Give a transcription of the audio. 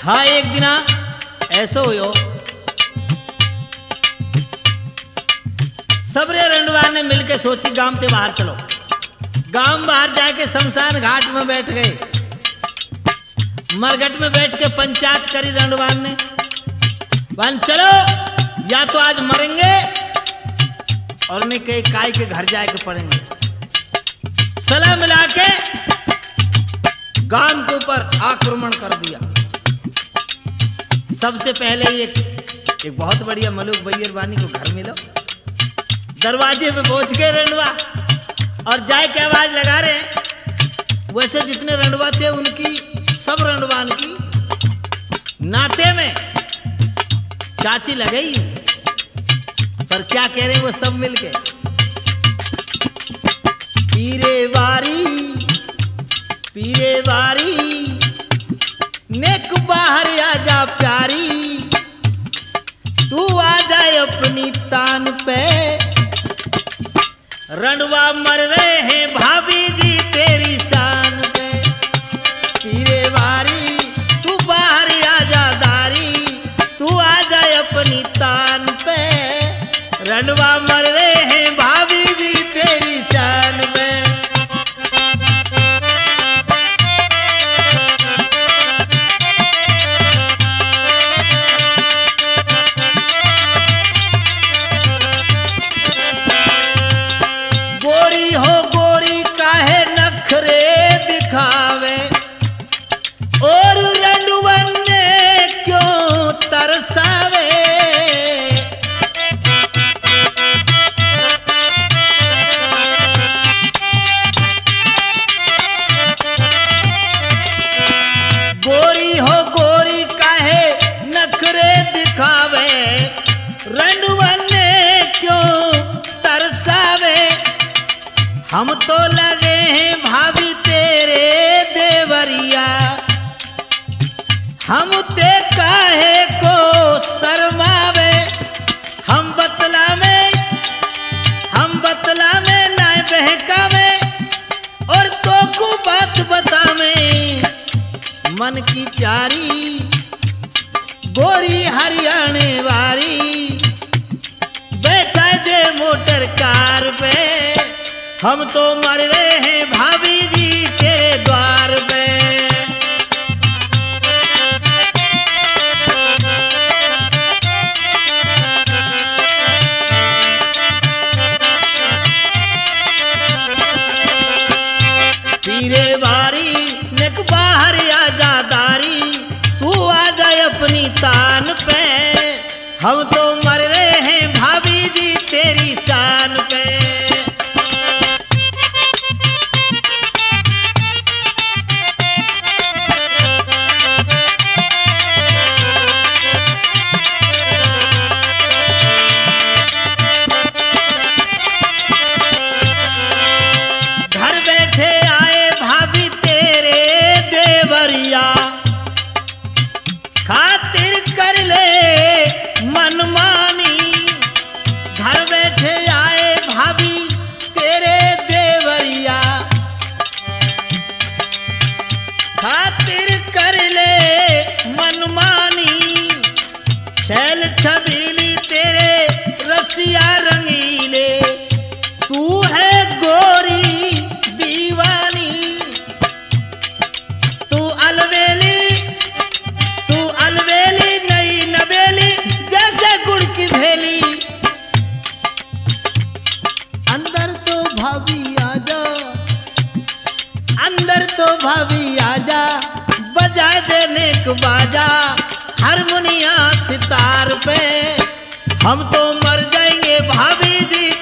हाँ एक दिन ऐसो हो सबरे रंडवा ने मिलके सोची गांव से बाहर चलो। गांव बाहर जाके शमशान घाट में बैठ गए। मरघट में बैठ के पंचायत करी रंडवान ने, बन चलो या तो आज मरेंगे और नहीं कहीं काय के घर जाके पड़ेंगे। सलाह मिला के गांव के ऊपर आक्रमण कर दिया। सबसे पहले एक बहुत बढ़िया मलूक बैयर बानी को घर मिलो। दरवाजे पे पहुंच गए रंडवा और जाए के आवाज लगा रहे हैं। वैसे जितने रंडवा थे उनकी सब रंडवान की नाते में चाची लगे ही, पर क्या कह रहे हैं वो सब मिलके पीरे वारी नेक बाहर आजा प्यारी, तू आ जाए अपनी तान पे। रंडवा मर रहे हैं भाभी जी तेरी शान पे। पीरे वारी तू बाहर आजा दारी, तू आ जाए अपनी तान पे। रंडवा मर रहे हैं भाभी जी तेरी शान पे। गोरी हो गोरी काहे नखरे दिखावे, और रंडवन ने क्यों तरसावे। गोरी हो गोरी काहे नखरे दिखावे, रंडवन ने क्यों तरसावे। हम तो लगे हैं भाभी तेरे देवरिया, हम ते काहे को शर्मावे। हम बतला में ना बहकावे, और तो को बात बतावे। मन की प्यारी गोरी हरियाणे वारी, बैठा दे मोटर कार पे। हम तो मर रहे हैं भाभी जी तेरे द्वार पे। पीरे वारी नेक बाहर आजा दारी, तू आ जाए अपनी तान पे। हम तो मर रहे हैं भाभी जी तेरी शान पे। घर बैठे आए भाभी तेरे देवरिया, खातिर कर ले मनमानी। घर बैठे आए भाभी तेरे देवरिया, खातिर कर ले मनमानी। छैल छबीली तेरे रसिया रंगीले, तू है गोरी दीवानी। तू अलवेली नई नवेली, जैसे गुड़ की भेली। अंदर तो भाभी आजा, बजा देने को बाजा हारमोनिया सितार पे। हम तो मर जाएंगे भाभी जी